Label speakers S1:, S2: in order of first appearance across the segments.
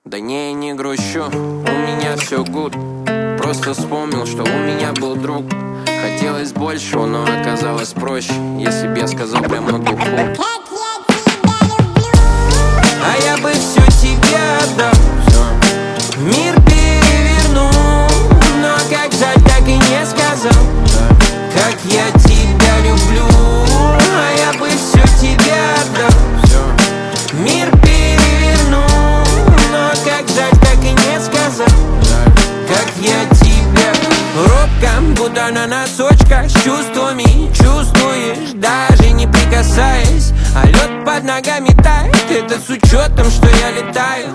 S1: Да не грущу, у меня все гуд. Просто вспомнил, что у меня был друг. Хотелось большего, но оказалось проще, если б я сказал прямо на духу. А я бы все тебе отдал, мир перевернул. Но как жаль, так и не сказал, как я тебя люблю. А я бы все тебе отдал, мир перевернул. Но как жаль, так и не сказал, как я тебя. Робко, будто на носочках, с чувствами чувствуешь, даже не прикасаясь. А лед под ногами тает, это с учетом, что я летаю.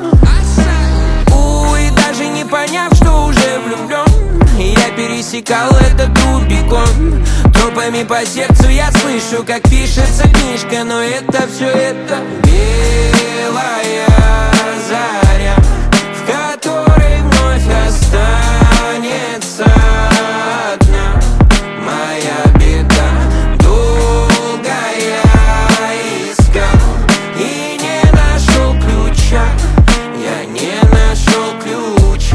S1: И даже не поняв, что уже влюблен, я пересекал этот тупиком. Тропами по сердцу я слышу, как пишется книжка. Но это все, это белая заря, в которой вновь останется одна моя беда. Долго я искал и не нашел ключа. Я не нашел ключа.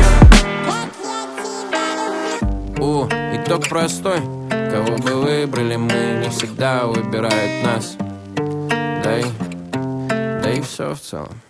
S1: Итог простой. Кого бы выбрали мы, не всегда выбирают нас. Да и все в целом.